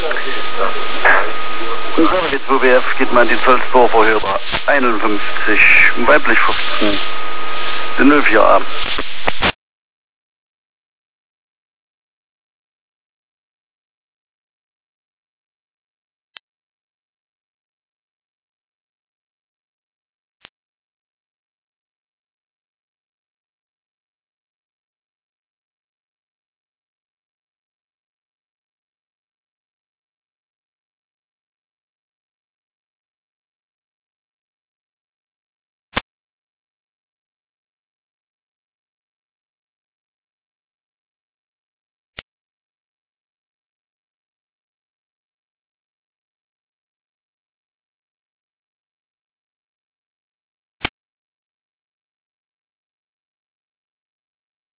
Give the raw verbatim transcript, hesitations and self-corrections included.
Und Sarwitz W B F geht man die Zollsdorfer Hörer einundfünfzig, weiblich fünfzehn, den null vier A.